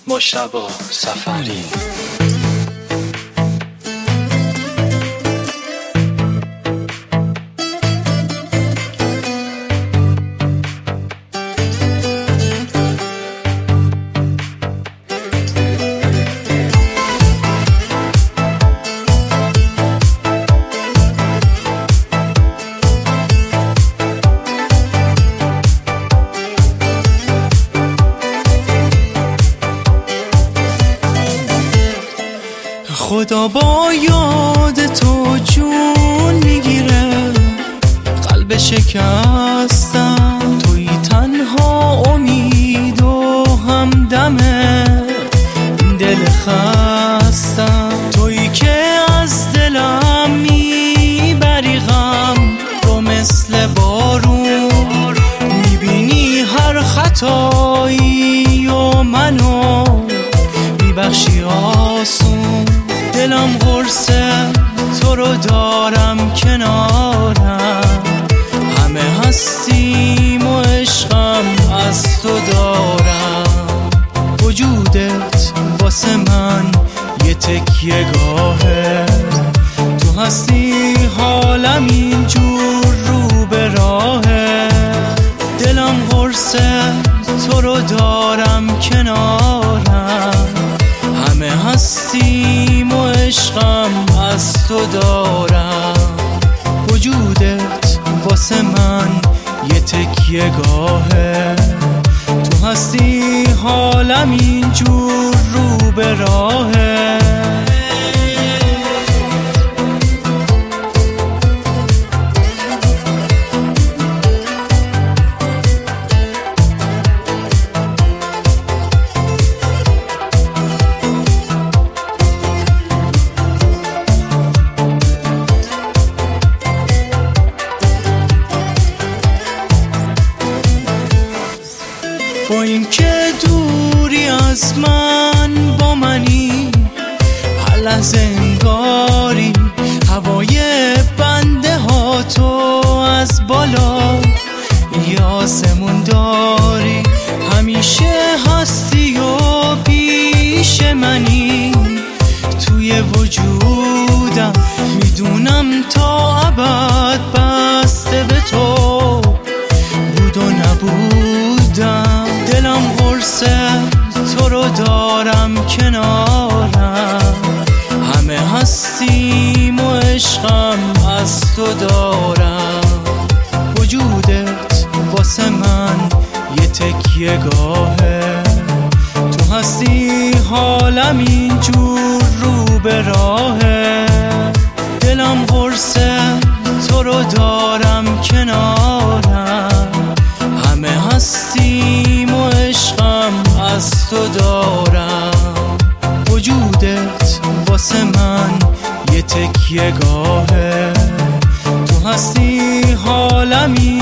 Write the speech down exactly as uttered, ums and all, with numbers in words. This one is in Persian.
مجتبی سفری. خدا با یاد تو جون میگیره، قلب شکستم توی تنها امید و همدمه، دل خستم توی که از دلم میبری غم رو مثل بارون، میبینی هر خطایی و منو میبخشی آسون، دلم قرصه تو رو دارم کنارم، همه هستیم و عشقم از تو دارم، وجودت واسه من یه تکیه گاهه، تو هستی حالم اینجور رو به راهه، دلم قرصه تو رو دارم کنارم، همه هستیم و عشقم از تو دارم، وجودت واسه من یه تکیه گاهه، تو هستی حالم اینجور رو به راهه. با این که دوری از من با منی، هر لحظه انگاری هوای بنده ها تو از بالا یه آسمون داری، همیشه هستی و پیش منی توی وجودم، میدونم تا ابد بسته به تو بود و نبودم، دلم قرصه تو رو دارم کنارم، همه هستیم و عشقم از تو دارم، وجودت واسه من یه تکیه گاهه، تو هستی حالم اینجور رو به راهه، دلم قرصه تو رو دارم کنارم، همه هستیم و عشقم از تو دارم، وجودت واسه من یه تکیه گاهه، تو هستی حالم